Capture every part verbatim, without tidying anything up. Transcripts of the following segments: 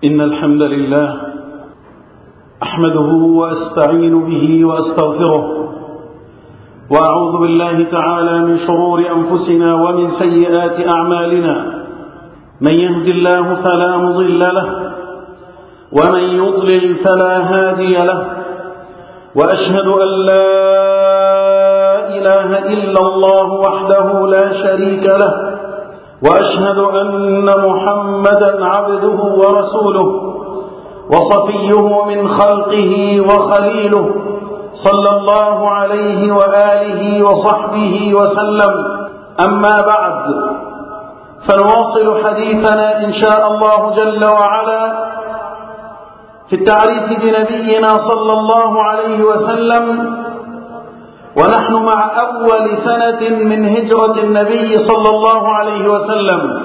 إن الحمد لله أحمده وأستعين به وأستغفره، وأعوذ بالله تعالى من شرور أنفسنا ومن سيئات أعمالنا. من يهد الله فلا مضل له، ومن يضلل فلا هادي له، وأشهد أن لا إله إلا الله وحده لا شريك له، وأشهد أن محمدا عبده ورسوله وصفيه من خلقه وخليله، صلى الله عليه وآله وصحبه وسلم. أما بعد، فنواصل حديثنا إن شاء الله جل وعلا في التعريف بنبينا صلى الله عليه وسلم، ونحن مع أول سنة من هجرة النبي صلى الله عليه وسلم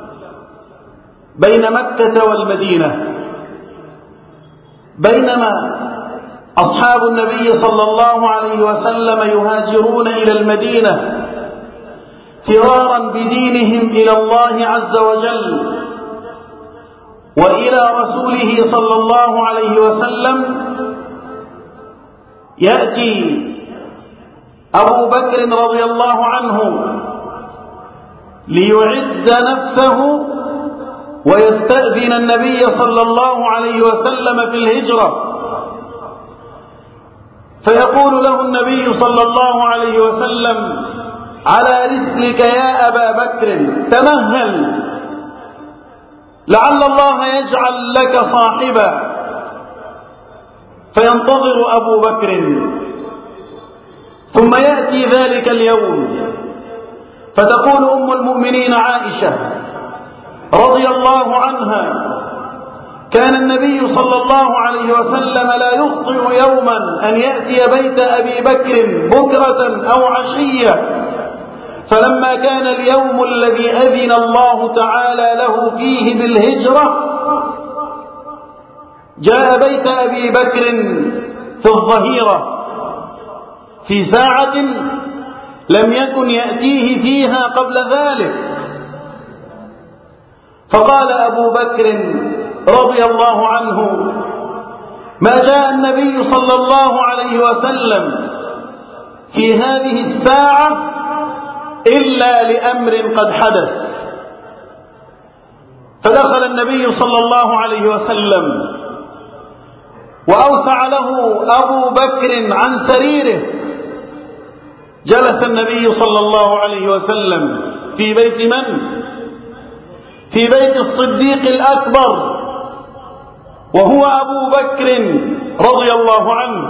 بين مكة والمدينة. بينما أصحاب النبي صلى الله عليه وسلم يهاجرون إلى المدينة فرارا بدينهم إلى الله عز وجل وإلى رسوله صلى الله عليه وسلم، يأتي أبو بكر رضي الله عنه ليعد نفسه ويستأذن النبي صلى الله عليه وسلم في الهجرة، فيقول له النبي صلى الله عليه وسلم: على رسلك يا أبا بكر، تمهل لعل الله يجعل لك صاحبا. فينتظر أبو بكر، ثم يأتي ذلك اليوم، فتقول أم المؤمنين عائشة رضي الله عنها: كان النبي صلى الله عليه وسلم لا يخطئ يوما أن يأتي بيت أبي بكر بكرة أو عشية، فلما كان اليوم الذي أذن الله تعالى له فيه بالهجرة جاء بيت أبي بكر في الظهيرة في ساعة لم يكن يأتيه فيها قبل ذلك، فقال أبو بكر رضي الله عنه: ما جاء النبي صلى الله عليه وسلم في هذه الساعة إلا لأمر قد حدث. فدخل النبي صلى الله عليه وسلم وأوسع له أبو بكر عن سريره. جلس النبي صلى الله عليه وسلم في بيت من؟ في بيت الصديق الأكبر، وهو أبو بكر رضي الله عنه،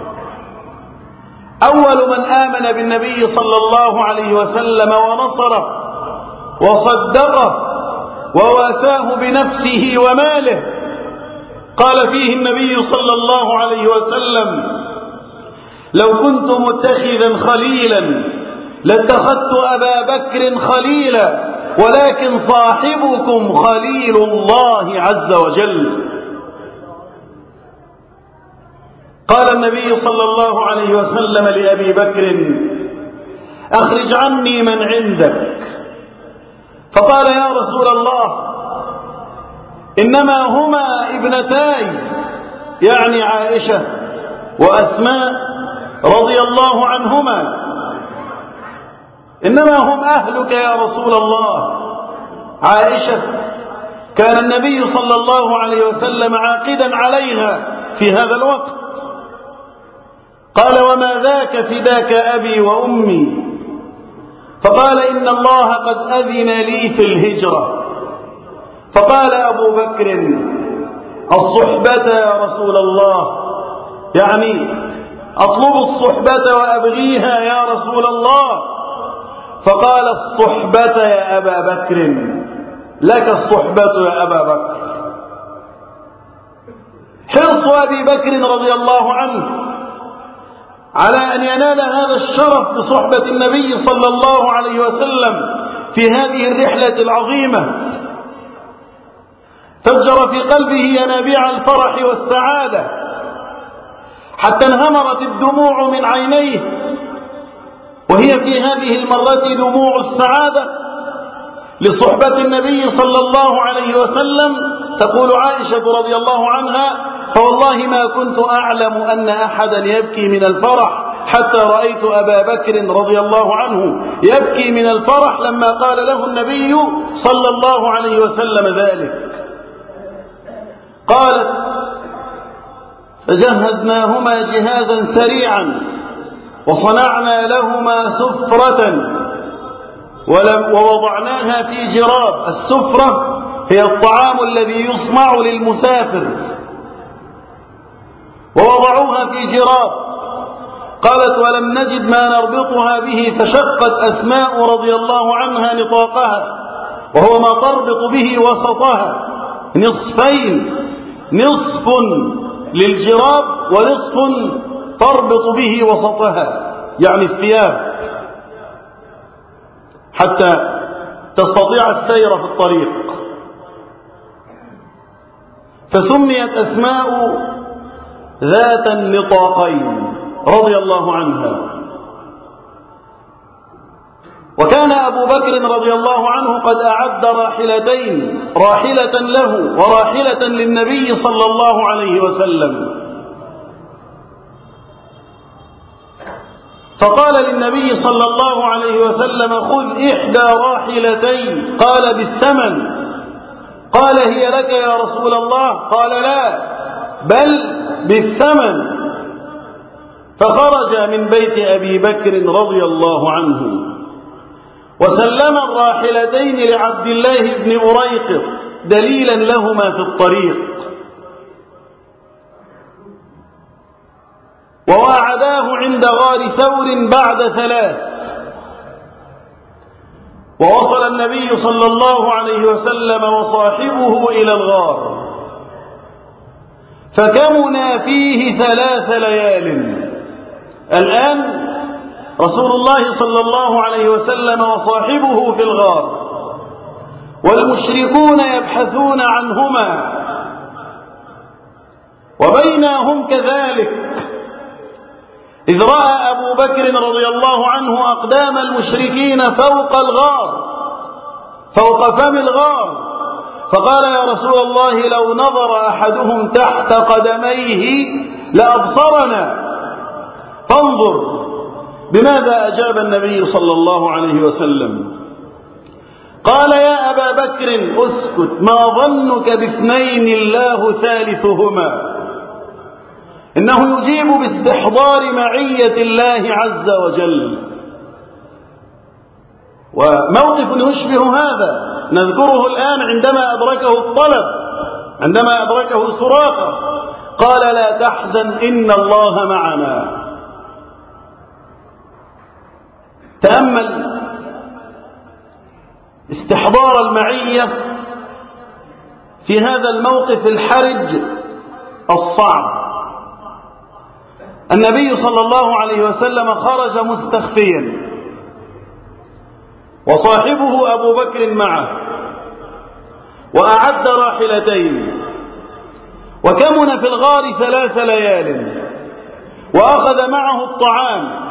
أول من آمن بالنبي صلى الله عليه وسلم ونصره وصدقه وواساه بنفسه وماله. قال فيه النبي صلى الله عليه وسلم: لو كنت متخذا خليلا لاتخذت أبا بكر خليلا، ولكن صاحبكم خليل الله عز وجل. قال النبي صلى الله عليه وسلم لأبي بكر: أخرج عني من عندك. فقال: يا رسول الله، إنما هما ابنتاي، يعني عائشة وأسماء رضي الله عنهما، إنما هم أهلك يا رسول الله. عائشة كان النبي صلى الله عليه وسلم عاقدا عليها في هذا الوقت. قال: وما ذاك فداك أبي وأمي. فقال: إن الله قد أذن لي في الهجرة. فقال أبو بكر: الصحبة يا رسول الله، يعني أطلب الصحبة وأبغيها يا رسول الله. فقال: الصحبة يا أبا بكر، لك الصحبة يا أبا بكر. حرص أبي بكر رضي الله عنه على أن ينال هذا الشرف بصحبة النبي صلى الله عليه وسلم في هذه الرحلة العظيمة، فجر في قلبه ينابيع الفرح والسعادة حتى انهمرت الدموع من عينيه، وهي في هذه المرة دموع السعادة لصحبة النبي صلى الله عليه وسلم تقول عائشة رضي الله عنها: فوالله ما كنت أعلم أن أحدا يبكي من الفرح حتى رأيت أبا بكر رضي الله عنه يبكي من الفرح لما قال له النبي صلى الله عليه وسلم ذلك. قالت: فجهزناهما جهازا سريعا وصنعنا لهما سفرة ووضعناها في جراب. السفرة هي الطعام الذي يصنع للمسافر، ووضعوها في جراب. قالت: ولم نجد ما نربطها به فشقت أسماء رضي الله عنها نطاقها، وهو ما تربط به وسطها، نصفين، نصف للجراب ونصف تربط به وسطها، يعني الثياب، حتى تستطيع السير في الطريق. فسميت أسماء ذات النطاقين رضي الله عنها. وكان أبو بكر رضي الله عنه قد أعد راحلتين، راحلة له وراحلة للنبي صلى الله عليه وسلم. فقال للنبي صلى الله عليه وسلم: خذ إحدى راحلتي. قال: بالثمن. قال: هي لك يا رسول الله؟ قال: لا، بل بالثمن. فخرج من بيت أبي بكر رضي الله عنه وسلم الراحلتين لعبد الله بن أريقط دليلا لهما في الطريق، وواعداه عند غار ثور بعد ثلاث. ووصل النبي صلى الله عليه وسلم وصاحبه إلى الغار، فكمنا فيه ثلاث ليال. الآن رسول الله صلى الله عليه وسلم وصاحبه في الغار، والمشركون يبحثون عنهما، وبينهم كذلك إذ رأى أبو بكر رضي الله عنه أقدام المشركين فوق الغار، فوق فم الغار، فقال: يا رسول الله، لو نظر أحدهم تحت قدميه لأبصرنا. فانظر بماذا أجاب النبي صلى الله عليه وسلم. قال: يا أبا بكر اسكت، ما ظنك باثنين الله ثالثهما. إنه يجيب باستحضار معية الله عز وجل. وموقف يشبه هذا نذكره الآن عندما أدركه الطلب، عندما أدركه سراقة، قال: لا تحزن إن الله معنا. تأمل استحضار المعية في هذا الموقف الحرج الصعب. النبي صلى الله عليه وسلم خرج مستخفيا، وصاحبه أبو بكر معه، وأعد راحلتين، وكمن في الغار ثلاث ليال، وأخذ معه الطعام.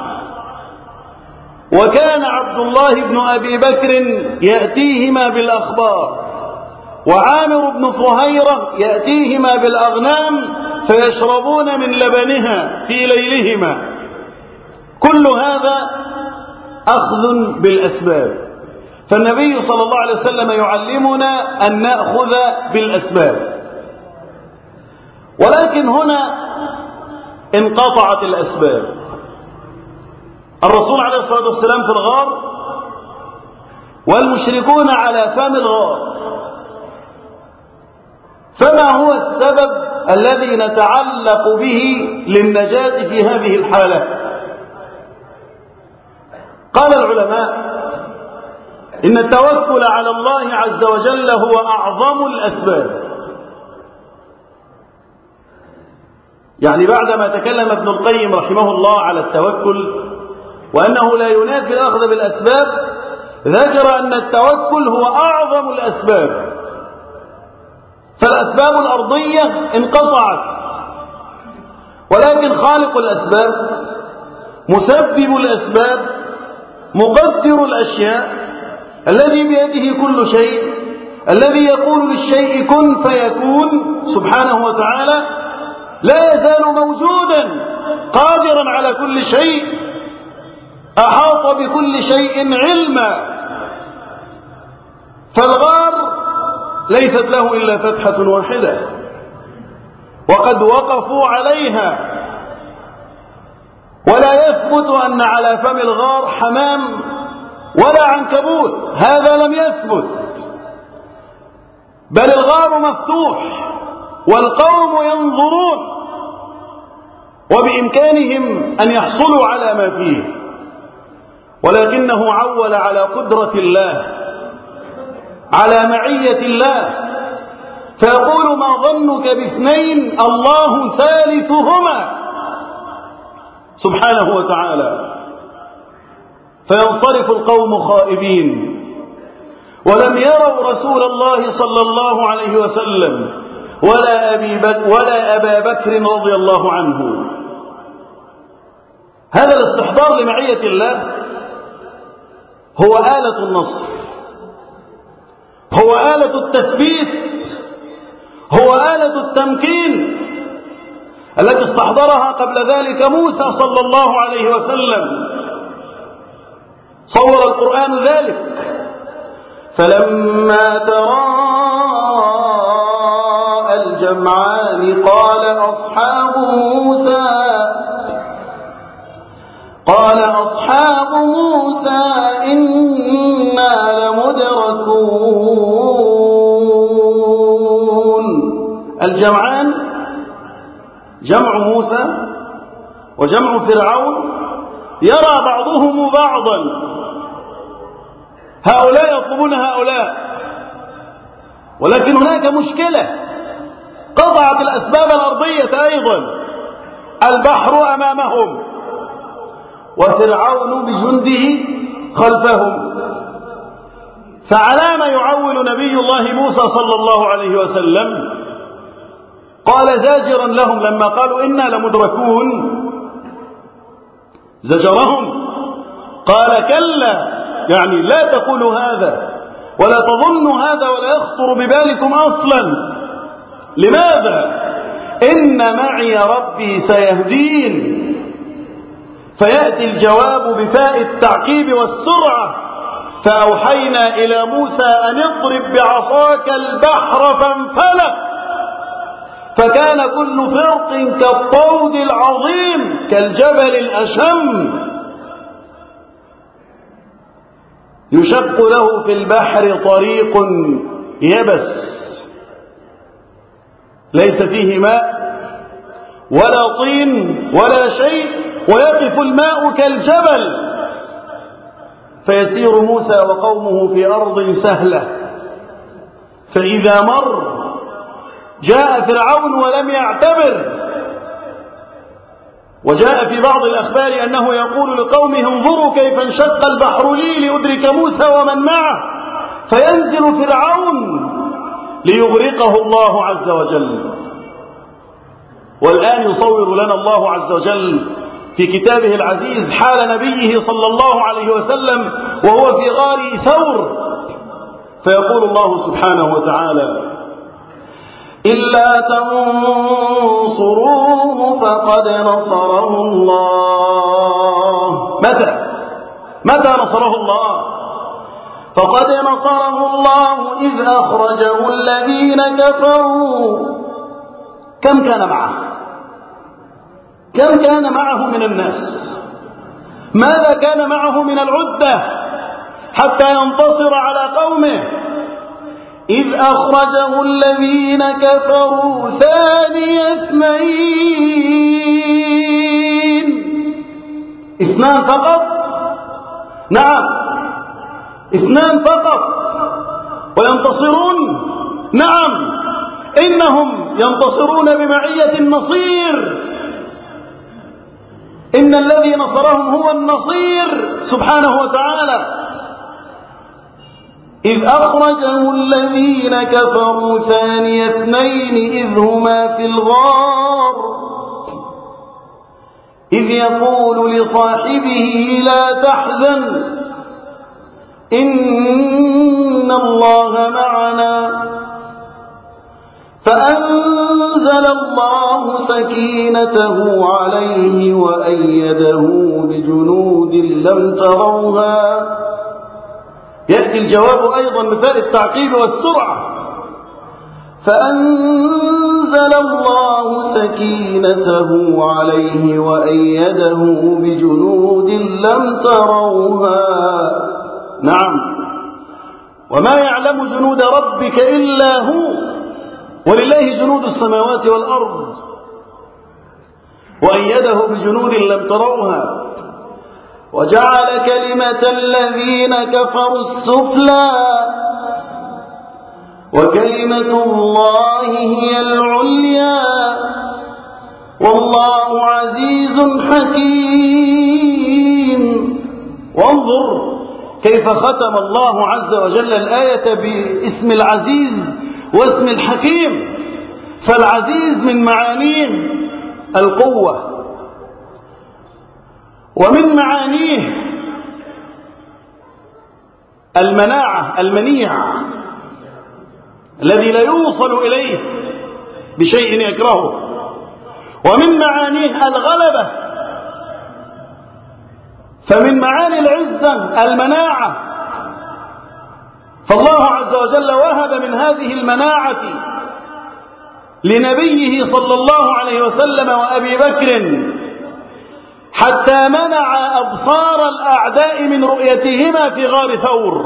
وكان عبد الله بن أبي بكر يأتيهما بالأخبار، وعامر بن فهيرة يأتيهما بالأغنام فيشربون من لبنها في ليلهما. كل هذا أخذ بالأسباب. فالنبي صلى الله عليه وسلم يعلمنا أن نأخذ بالأسباب. ولكن هنا انقطعت الأسباب. الرسول عليه الصلاة والسلام في الغار، والمشركون على فم الغار. فما هو السبب الذي نتعلق به للنجاة في هذه الحالة؟ قال العلماء: إن التوكل على الله عز وجل هو أعظم الأسباب. يعني بعدما تكلم ابن القيم رحمه الله على التوكل وأنه لا ينافي الأخذ بالأسباب، ذكر أن التوكل هو أعظم الأسباب. فالأسباب الأرضية انقطعت، ولكن خالق الأسباب، مسبب الأسباب، مقدر الأشياء، الذي بيده كل شيء، الذي يقول للشيء كن فيكون سبحانه وتعالى لا يزال موجودا قادرا على كل شيء، أحاط بكل شيء علما. فالغار ليست له إلا فتحة واحدة، وقد وقفوا عليها، ولا يثبت أن على فم الغار حمام ولا عنكبوت، هذا لم يثبت، بل الغار مفتوح والقوم ينظرون، وبإمكانهم أن يحصلوا على ما فيه، ولكنه عول على قدرة الله، على معية الله، فيقول ما ظنك باثنين الله ثالثهما سبحانه وتعالى. فينصرف القوم خائبين، ولم يروا رسول الله صلى الله عليه وسلم ولا, أبي بك ولا أبا بكر رضي الله عنه. هذا الاستحضار لمعية الله هو آلة النصر، هو آلة التثبيت، هو آلة التمكين التي استحضرها قبل ذلك موسى صلى الله عليه وسلم. صور القرآن ذلك: فلما تراءى الجمعان قال أصحاب موسى قال أصحاب موسى إنا لمدركون. الجمعان جمع موسى وجمع فرعون، يرى بعضهم بعضا، هؤلاء يطلبون هؤلاء، ولكن هناك مشكلة قطعت الأسباب الأرضية أيضا، البحر أمامهم وفرعون بجنده خلفهم. فعلى ما يعول نبي الله موسى صلى الله عليه وسلم قال زاجرا لهم لما قالوا إنا لمدركون، زجرهم قال كلا، يعني لا تقولوا هذا ولا تظنوا هذا ولا يخطر ببالكم أصلا. لماذا؟ إن معي ربي سيهدين. فيأتي الجواب بفاء التعقيب والسرعة: فأوحينا إلى موسى أن اضرب بعصاك البحر فانفلق فكان كل فرق كالطود العظيم كالجبل الأشم يشق له في البحر طريق يبس ليس فيه ماء ولا طين ولا شيء، ويقف الماء كالجبل، فيسير موسى وقومه في أرض سهلة، فإذا مر جاء فرعون ولم يعتبر. وجاء في بعض الأخبار أنه يقول لقومه انظروا كيف انشق البحر لي لأدرك موسى ومن معه، فينزل فرعون ليغرقه الله عز وجل. والآن يصور لنا الله عز وجل في كتابه العزيز حال نبيه صلى الله عليه وسلم وهو في غار ثور، فيقول الله سبحانه وتعالى: إلا تنصروه فقد نصره الله. متى؟ متى نصره الله؟ فقد نصره الله إذ أخرجه الذين كفروا. كم كان معه؟ كم كان معه من الناس؟ ماذا كان معه من العدة حتى ينتصر على قومه؟ إذ أخرجه الذين كفروا ثاني اثنين. اثنان فقط؟ نعم، اثنان فقط، وينتصرون؟ نعم، إنهم ينتصرون بمعية النصير. إن الذي نصرهم هو النصير سبحانه وتعالى. إذ أخرجه الذين كفروا ثاني اثنين إذ هما في الغار إذ يقول لصاحبه لا تحزن إن الله معنا فأنزل الله سكينته عليه وأيده بجنود لم تروها. يأتي الجواب أيضا مثال التعقيب والسرعة. فأنزل الله سكينته عليه وأيده بجنود لم تروها. نعم، وما يعلم جنود ربك إلا هو، ولله جنود السماوات والأرض. وأيده بجنود لم تروها وجعل كلمة الذين كفروا السفلى وكلمة الله هي العليا والله عزيز حكيم. وانظر كيف ختم الله عز وجل الآية باسم العزيز واسم الحكيم. فالعزيز من معانيه القوة، ومن معانيه المناعة، المنيع الذي لا يوصل إليه بشيء يكرهه، ومن معانيه الغلبة. فمن معاني العزة المناعة، فالله عز وجل وهب من هذه المناعة لنبيه صلى الله عليه وسلم وأبي بكر حتى منع أبصار الأعداء من رؤيتهما في غار ثور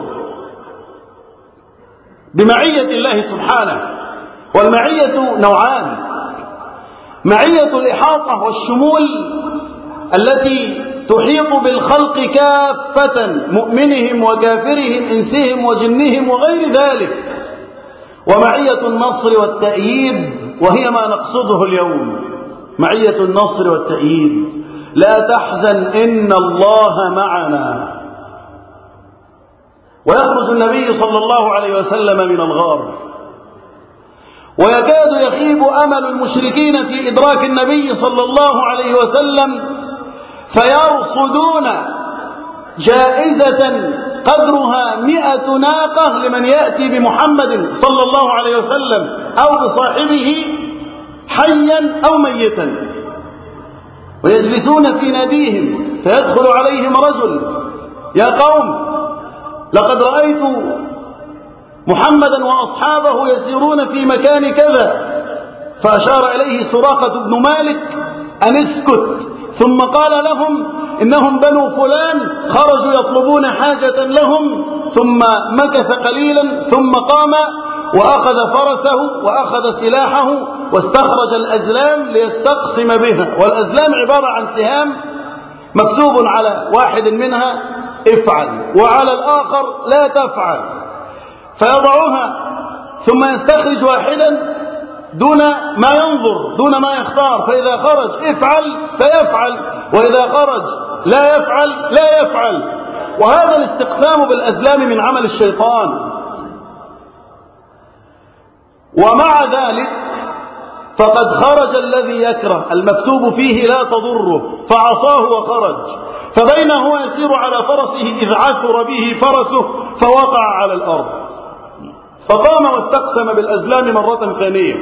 بمعية الله سبحانه. والمعية نوعان: معية الإحاطة والشمول التي تحيط بالخلق كافة، مؤمنهم وكافرهم، إنسهم وجنهم وغير ذلك، ومعية النصر والتأييد، وهي ما نقصده اليوم، معية النصر والتأييد. لا تحزن إن الله معنا. ويخرج النبي صلى الله عليه وسلم من الغار، ويكاد يخيب أمل المشركين في إدراك النبي صلى الله عليه وسلم، فيرصدون جائزة قدرها مئة ناقة لمن يأتي بمحمد صلى الله عليه وسلم أو بصاحبه حيا أو ميتا. ويجلسون في ناديهم فيدخل عليهم رجل: يا قوم، لقد رأيت محمدا وأصحابه يسيرون في مكان كذا. فأشار إليه سراقة بن مالك أن اسكت، ثم قال لهم: إنهم بنو فلان خرجوا يطلبون حاجة لهم. ثم مكث قليلا ثم قام وأخذ فرسه وأخذ سلاحه واستخرج الأزلام ليستقسم بها. والأزلام عبارة عن سهام مكتوب على واحد منها افعل وعلى الآخر لا تفعل، فيضعها ثم يستخرج واحدا دون ما ينظر، دون ما يختار، فإذا خرج افعل فيفعل، وإذا خرج لا يفعل لا يفعل. وهذا الاستقسام بالأزلام من عمل الشيطان. ومع ذلك فقد خرج الذي يكره، المكتوب فيه لا تضره، فعصاه وخرج. فبين هو يسير على فرسه إذ عثر به فرسه فوقع على الأرض، فقام واستقسم بالأزلام مرة ثانية،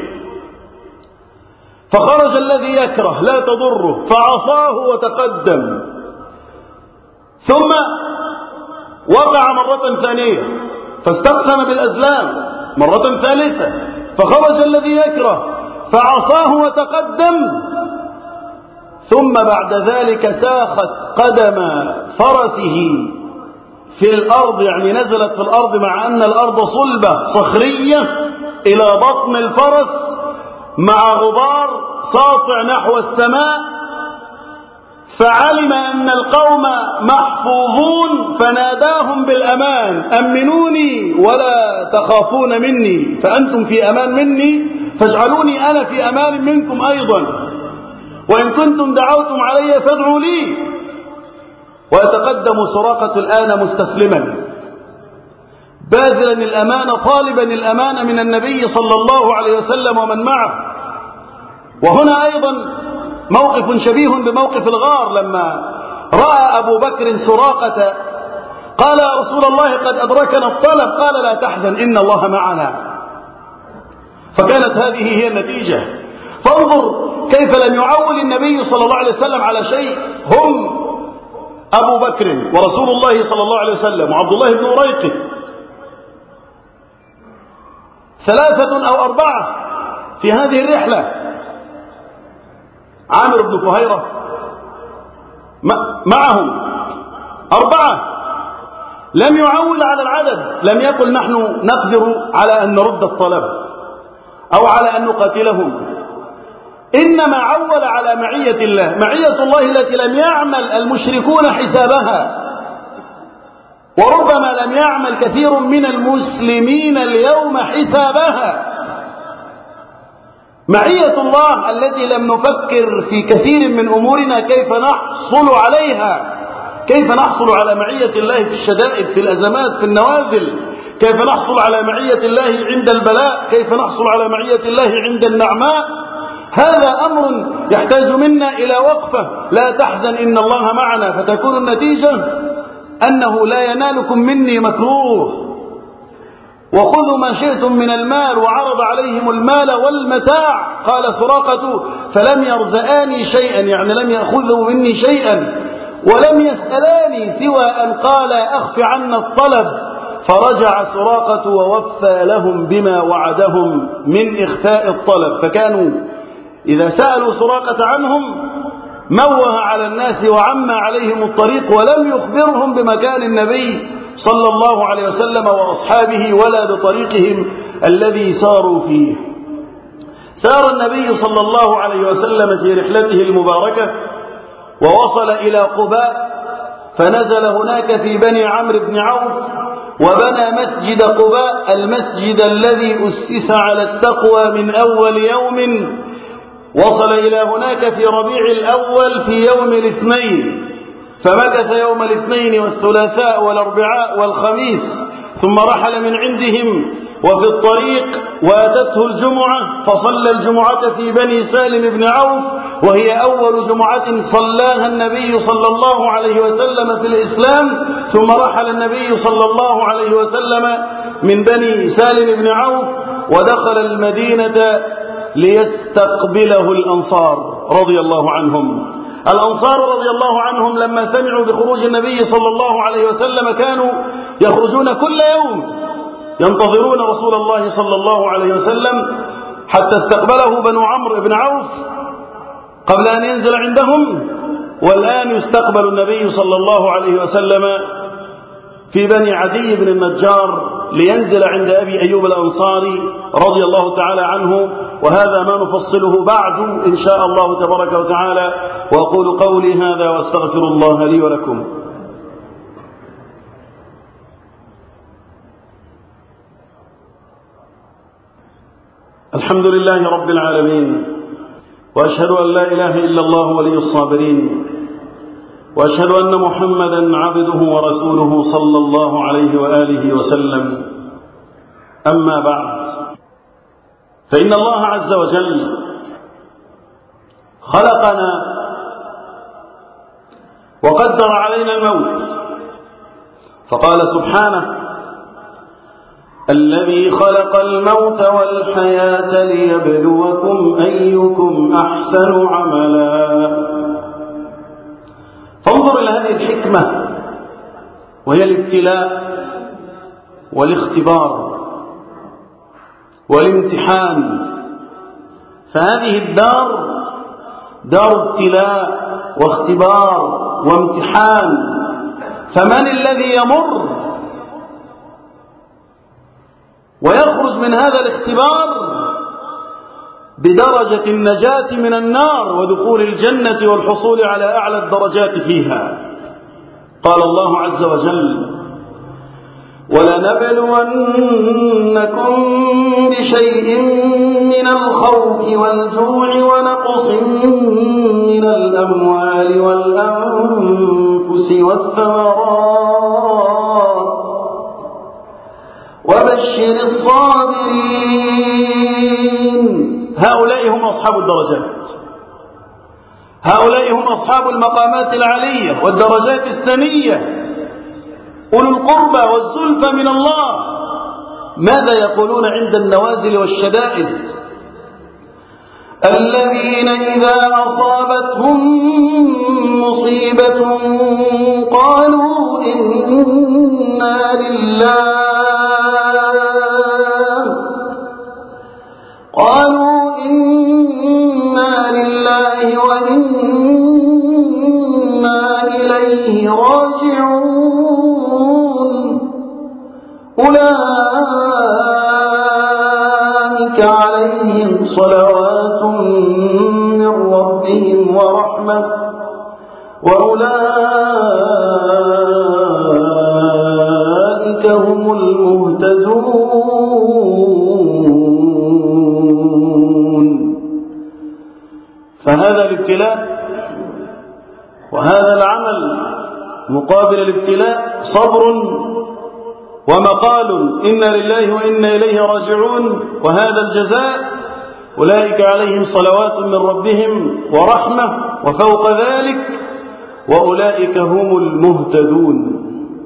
فخرج الذي يكره لا تضره فعصاه وتقدم، ثم وقع مرة ثانية فاستقسم بالأزلام مرة ثالثة، فخرج الذي يكره فعصاه وتقدم، ثم بعد ذلك ساخت قدم فرسه في الأرض، يعني نزلت في الأرض مع أن الأرض صلبة صخرية إلى بطن الفرس مع غبار ساطع نحو السماء، فعلم أن القوم محفوظون فناداهم بالأمان: أمنوني ولا تخافون مني، فأنتم في أمان مني فاجعلوني أنا في أمان منكم أيضا، وإن كنتم دعوتم علي فادعوا لي. ويتقدم سراقة الآن مستسلما باذلا الأمان، طالبا الأمان من النبي صلى الله عليه وسلم ومن معه. وهنا أيضا موقف شبيه بموقف الغار، لما رأى أبو بكر سراقة قال يا رسول الله قد أدركنا الطلب، قال لا تحزن إن الله معنا. فكانت هذه هي النتيجة. فانظر كيف لم يعول النبي صلى الله عليه وسلم على شيء. هم أبو بكر ورسول الله صلى الله عليه وسلم وعبد الله بن أريقط، ثلاثة أو أربعة في هذه الرحلة، عامر بن فهيرة معهم أربعة. لم يعول على العدد، لم يقل نحن نقدر على أن نرد الطلب أو على أن نقاتلهم، إنما عول على معية الله، معية الله التي لم يعمل المشركون حسابها، وربما لم يعمل كثير من المسلمين اليوم حسابها. معية الله التي لم نفكر في كثير من أمورنا كيف نحصل عليها، كيف نحصل على معية الله في الشدائد، في الأزمات، في النوازل، كيف نحصل على معية الله عند البلاء، كيف نحصل على معية الله عند النعماء. هذا أمر يحتاج منا إلى وقفة. لا تحزن إن الله معنا، فتكون النتيجة أنه لا ينالكم مني مكروه، وخذوا ما شئتم من المال، وعرض عليهم المال والمتاع. قال سراقة فلم يرزآني شيئا، يعني لم يأخذوا مني شيئا، ولم يسألاني سوى أن قال أخف عنا الطلب. فرجع سراقة ووفى لهم بما وعدهم من إخفاء الطلب. فكانوا إذا سألوا سراقة عنهم موه على الناس وعمى عليهم الطريق، ولم يخبرهم بمكان النبي صلى الله عليه وسلم وأصحابه ولا بطريقهم الذي ساروا فيه. سار النبي صلى الله عليه وسلم في رحلته المباركة ووصل إلى قباء، فنزل هناك في بني عمرو بن عوف وبنى مسجد قباء، المسجد الذي أسس على التقوى من أول يوم. وصل إلى هناك في ربيع الأول في يوم الاثنين، فمكث يوم الاثنين والثلاثاء والأربعاء والخميس، ثم رحل من عندهم وفي الطريق واتته الجمعة، فصلى الجمعة في بني سالم بن عوف، وهي أول جمعة صلاها النبي صلى الله عليه وسلم في الإسلام. ثم رحل النبي صلى الله عليه وسلم من بني سالم بن عوف ودخل المدينة ليستقبله الأنصار رضي الله عنهم. الأنصار رضي الله عنهم لما سمعوا بخروج النبي صلى الله عليه وسلم كانوا يخرجون كل يوم ينتظرون رسول الله صلى الله عليه وسلم، حتى استقبله بنو عمرو بن عوف قبل أن ينزل عندهم، والآن يستقبل النبي صلى الله عليه وسلم في بني عدي بن النجار لينزل عند أبي أيوب الأنصاري رضي الله تعالى عنه. وهذا ما نفصله بعد إن شاء الله تبارك وتعالى، وأقول قولي هذا واستغفر الله لي ولكم. الحمد لله رب العالمين، وأشهد أن لا إله إلا الله ولي الصابرين، وأشهد أن محمدا عبده ورسوله صلى الله عليه وآله وسلم. أما بعد، فإن الله عز وجل خلقنا وقدر علينا الموت، فقال سبحانه: الذي خلق الموت والحياة ليبلوكم أيكم أحسن عملا. فانظر إلى هذه الحكمة، وهي الابتلاء والاختبار والامتحان. فهذه الدار دار ابتلاء واختبار وامتحان. فمن الذي يمر ويخرج من هذا الاختبار بدرجة النجاة من النار ودخول الجنة والحصول على أعلى الدرجات فيها؟ قال الله عز وجل: ولنبلونكم بشيء من الخوف والجوع ونقص من الأموال والأنفس والثمرات وبشر الصابرين. هؤلاء هم أصحاب الدرجات، هؤلاء هم أصحاب المقامات العالية والدرجات السنية. أولو القربى والزلفى من الله. ماذا يقولون عند النوازل والشدائد؟ الذين إذا أصابتهم مصيبة قالوا إنا لله قالوا إنا لله وإنا إليه راجعون. أولئك عليهم صلوات من ربهم ورحمة وأولئك هم المهتدون. فهذا الابتلاء وهذا العمل مقابل الابتلاء صبر ومقال إنا لله وإنا إليه راجعون، وهذا الجزاء أولئك عليهم صلوات من ربهم ورحمة وفوق ذلك وأولئك هم المهتدون.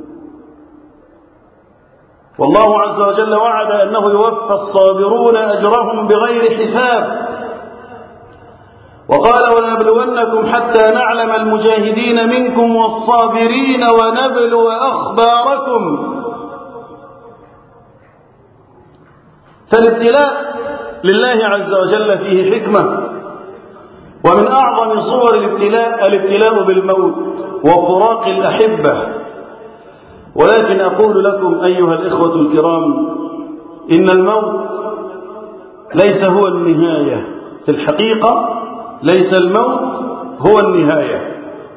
والله عز وجل وعد أنه يوفى الصابرون أجرهم بغير حساب، وقال ولنبلونكم حتى نعلم المجاهدين منكم والصابرين ونبلو أخباركم. فالابتلاء لله عز وجل فيه حكمة، ومن أعظم صور الابتلاء الابتلاء بالموت وفراق الأحبة. ولكن أقول لكم أيها الإخوة الكرام إن الموت ليس هو النهاية، في الحقيقة ليس الموت هو النهاية،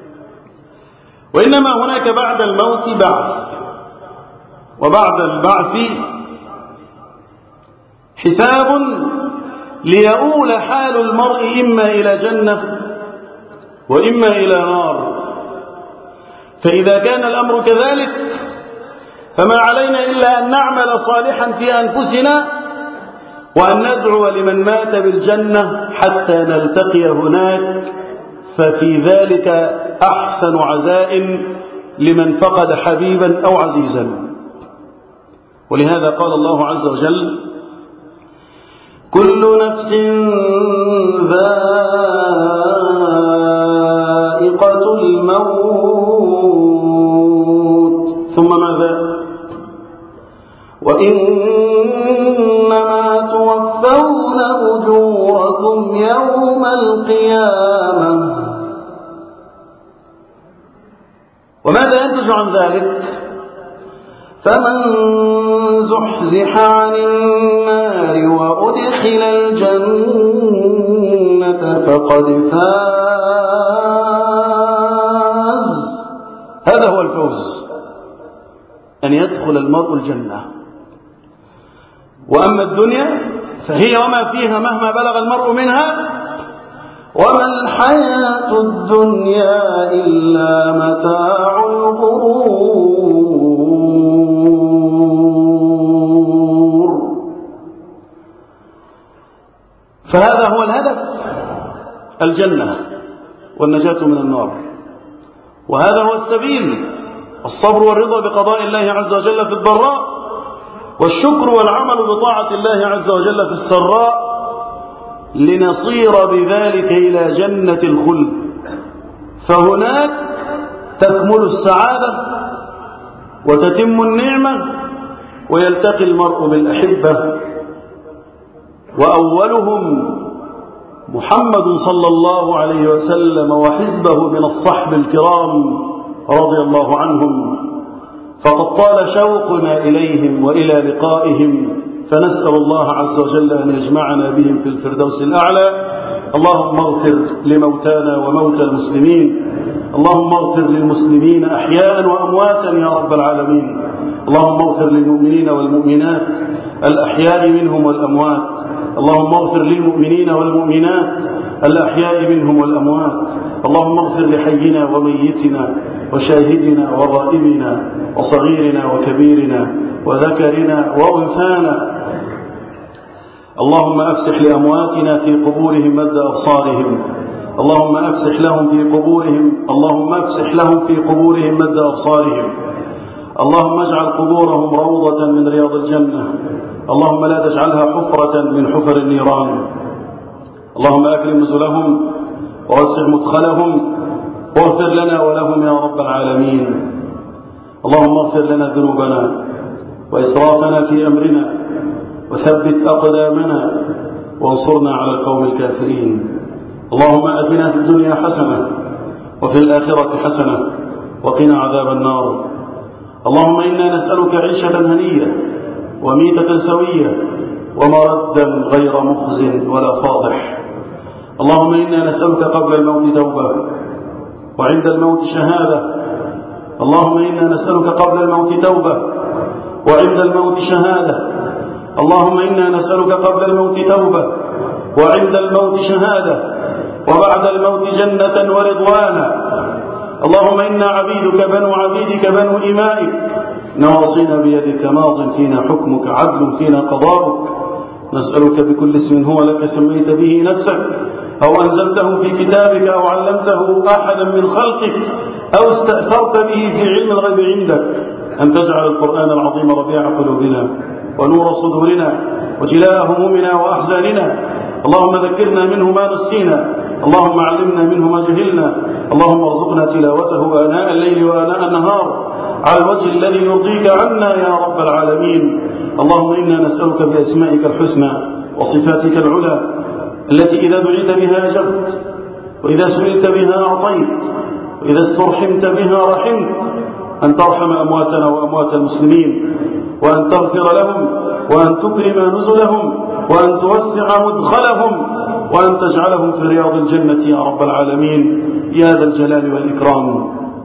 وإنما هناك بعد الموت بعث، وبعد البعث حساب ليؤول حال المرء إما إلى جنة وإما إلى نار. فإذا كان الأمر كذلك فما علينا إلا أن نعمل صالحا في أنفسنا وأن ندعو لمن مات بالجنة حتى نلتقي هناك، ففي ذلك أحسن عزاء لمن فقد حبيبا أو عزيزا. ولهذا قال الله عز وجل كل نفس ذائقة الموت ثم ماذا؟ وإنما توفون أجوركم يوم القيامة. وماذا ينتج عن ذلك؟ فمن زحزح عن النار وأدخل الجنة فقد فاز. هذا هو الفوز، أن يدخل المرء الجنة. وأما الدنيا فهي وما فيها مهما بلغ المرء منها، وما الحياة الدنيا إلا متاع الغرور. فهذا هو الهدف، الجنة والنجاة من النار، وهذا هو السبيل، الصبر والرضا بقضاء الله عز وجل في الضراء، والشكر والعمل بطاعة الله عز وجل في السراء، لنصير بذلك إلى جنة الخلد. فهناك تكمل السعادة وتتم النعمة ويلتقي المرء بالأحبة، وأولهم محمد صلى الله عليه وسلم وحزبه من الصحب الكرام رضي الله عنهم، فقد طال شوقنا إليهم وإلى لقائهم، فنسأل الله عز وجل أن يجمعنا بهم في الفردوس الأعلى. اللهم اغفر لموتانا وموتى المسلمين، اللهم اغفر للمسلمين أحياء وأمواتا يا رب العالمين، اللهم اغفر للمؤمنين والمؤمنات الأحياء منهم والأموات، اللهم اغفر للمؤمنين والمؤمنات الأحياء منهم والأموات، اللهم اغفر لحينا وميتنا وشاهدنا وغائبنا وصغيرنا وكبيرنا وذكرنا وأنثانا. اللهم أفسح لأمواتنا في قبورهم مد أبصارهم، اللهم أفسح لهم في قبورهم اللهم أفسح لهم في قبورهم مد أبصارهم، اللهم اجعل قبورهم روضة من رياض الجنة، اللهم لا تجعلها حفرة من حفر النيران. اللهم أكرم نزلهم ووسع مدخلهم واغفر لنا ولهم يا رب العالمين. اللهم اغفر لنا ذنوبنا وإسرافنا في أمرنا وثبت أقدامنا وانصرنا على القوم الكافرين. اللهم آتنا في الدنيا حسنة وفي الآخرة حسنة وقنا عذاب النار. اللهم إنا نسألك عيشة هنية وميتة سوية ومردا غير مخز ولا فاضح. اللهم إنا نسألك قبل الموت توبة وعند الموت شهادة. اللهم إنا نسألك قبل الموت توبة وعند الموت شهادة. اللهم إنا نسألك قبل الموت توبة وعند الموت شهادة وبعد الموت جنة ورضوانا. اللهم إنا عبيدك بنو عبيدك بنو إمائك نواصينا بيدك ماض فينا حكمك عدل فينا قضاؤك. نسألك بكل اسم هو لك سميت به نفسك أو أنزلته في كتابك أو علمته أحدا من خلقك أو استأثرت به في علم الغيب عندك أن تجعل القرآن العظيم ربيع قلوبنا ونور صدورنا وجلاء همومنا وأحزاننا. اللهم ذكرنا منه ما نسينا، اللهم علمنا منه ما جهلنا. اللهم ارزقنا تلاوته آناء الليل وآناء النهار على الوجه الذي يرضيك عنا يا رب العالمين. اللهم إنا نسألك بأسمائك الحسنى وصفاتك العلى التي إذا دعيت بها أجبت وإذا سئلت بها أعطيت وإذا استرحمت بها رحمت، أن ترحم أمواتنا وأموات المسلمين وأن تغفر لهم وأن تكرم نزلهم وأن توسع مدخلهم وأن تجعلهم في رياض الجنة يا رب العالمين يا ذا الجلال والإكرام.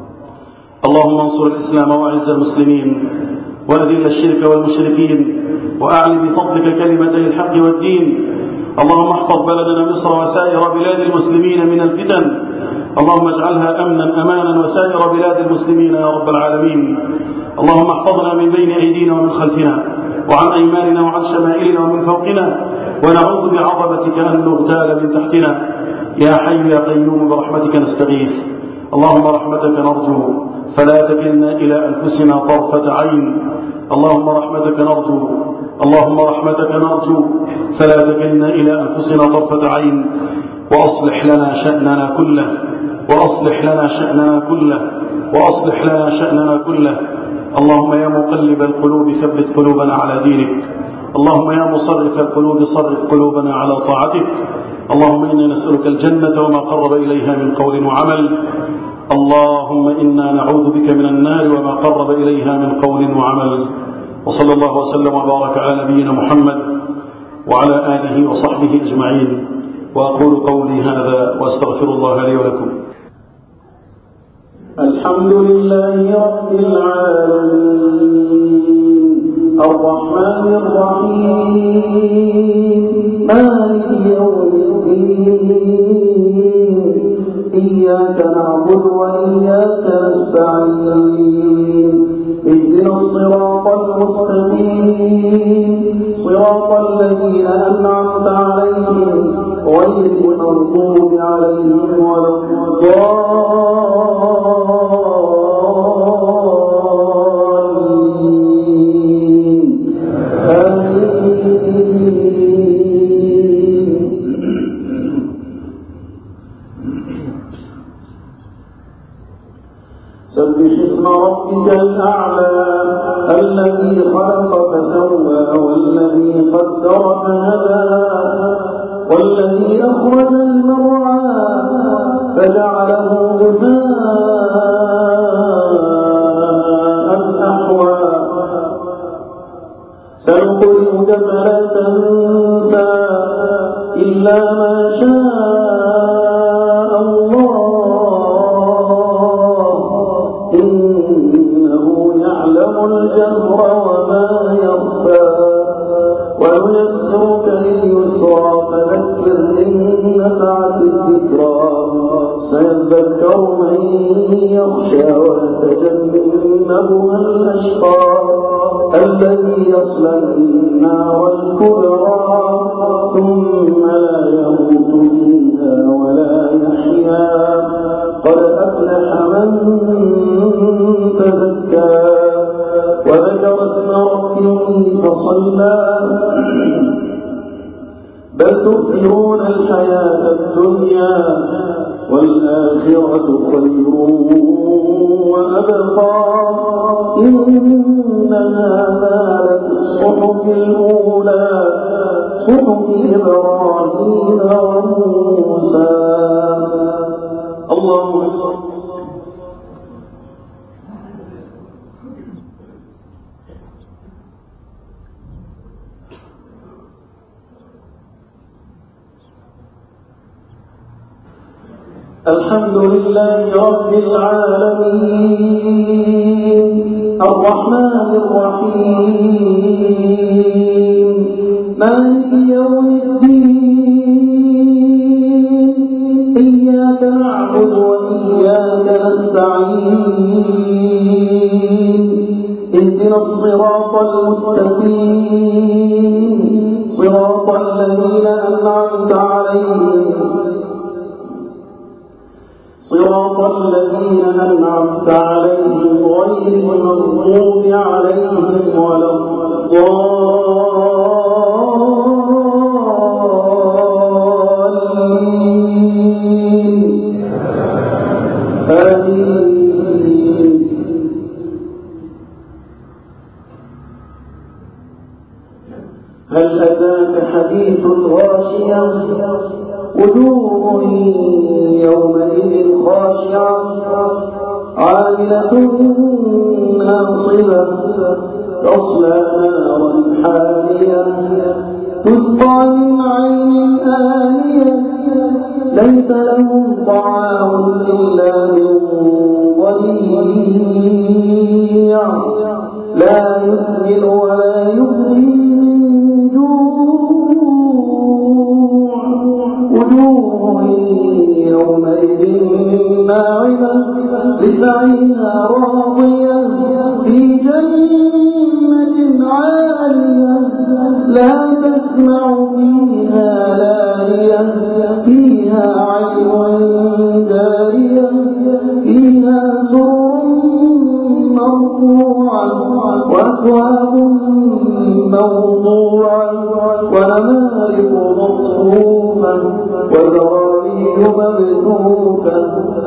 اللهم انصر الإسلام وأعز المسلمين وأذل الشرك والمشركين وأعل بفضلك كلمتي الحق والدين. اللهم احفظ بلدنا مصر وسائر بلاد المسلمين من الفتن، اللهم اجعلها أمنا أمانا وسائر بلاد المسلمين يا رب العالمين. اللهم احفظنا من بين أيدينا ومن خلفنا وعن أيماننا وعن شمائلنا ومن فوقنا، ونعوذ بعظمتك أن نغتال من تحتنا. يا حي يا قيوم برحمتك نستغيث. اللهم رحمتك نرجو فلا تكلنا إلى أنفسنا طرفة عين. اللهم رحمتك نرجو اللهم رحمتك نرجو فلا تكلنا إلى أنفسنا طرفة عين. وأصلح لنا شأننا كله وأصلح لنا شأننا كله وأصلح لنا شأننا كله. اللهم يا مقلب القلوب ثبت قلوبنا على دينك. اللهم يا مصرف القلوب صرف قلوبنا على طاعتك. اللهم إنا نسألك الجنة وما قرب إليها من قول وعمل. اللهم إنا نعوذ بك من النار وما قرب إليها من قول وعمل. وصلى الله وسلم وبارك على نبينا محمد وعلى آله وصحبه أجمعين. وأقول قولي هذا وأستغفر الله لي ولكم. الحمد لله رب العالمين الرحمن الرحيم مالك يوم الدين إياك نعبد وإياك نستعين اهدنا الصراط المستقيم صراط الذين أنعمت عليهم غير المغضوب عليهم ولا الضالين سبح اسم ربك الأعلى الذي خلق فسوى والذي قدر فهدى والذي أخرج المرعى فجعله غثاء أحوى سنقرئك فلا تنسى إلا ما شاء الله إنه يعلم الجهر وما يخفى ونيسرك لليسرى فذكر إن نفعت الذكرى سيذكر من يخشى ويتجنبها الأشقى الذي يصلى النار الكبرى ثم لا يموت فيها ولا يحيا قد أفلح من تزكى فصلى بل تؤثرون الحياة الدنيا والآخرة خير وأبقى إن هذا لفي الصحف الأولى صحف إبراهيم وموسى. الله أكبر. الحمد لله رب العالمين الرحمن الرحيم مالك يوم الدين إياك نعبد وإياك نستعين اهدنا الصراط المستقيم صراط الذين أنعمت عليهم صراط الذين أنعمت عليهم غير المغضوب عليهم ولا الضالين. آمين. هل أتاك حديث الغاشية وجوه يومئذ خاشعة عاملة ناصبة تصلى نارا حامية تسقى من عين آنية ليس لهم طعام إلا من ضريع لا يسمن ولا يغني من جوع وجوه يومئذ ناعمة لسعيها راضية في جنة عالية لا تسمع فيها لاغية فيها عين جارية فيها سرر مرفوعة وأكواب موضوعة ونمارق مصفوفة وزرابي مبثوثة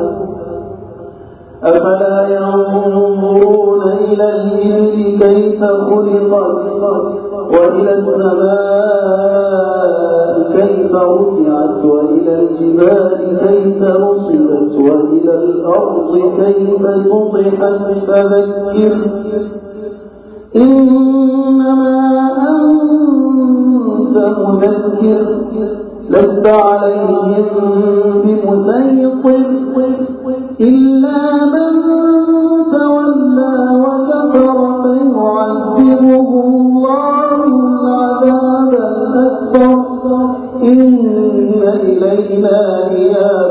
أفلا ينظرون إلى الإبل كيف خلقت وإلى السماء كيف رفعت وإلى الجبال كيف نصبت وإلى الأرض كيف سطحت فذكر إنما أنت مذكر لست عليهم بمسيطر إلا من تولى وكفر فيعذبه الله العذاب الأكبر إن إلينا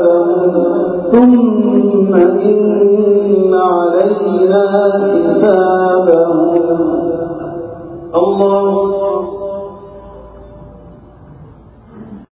إيابهم ثم إن علينا حسابهم.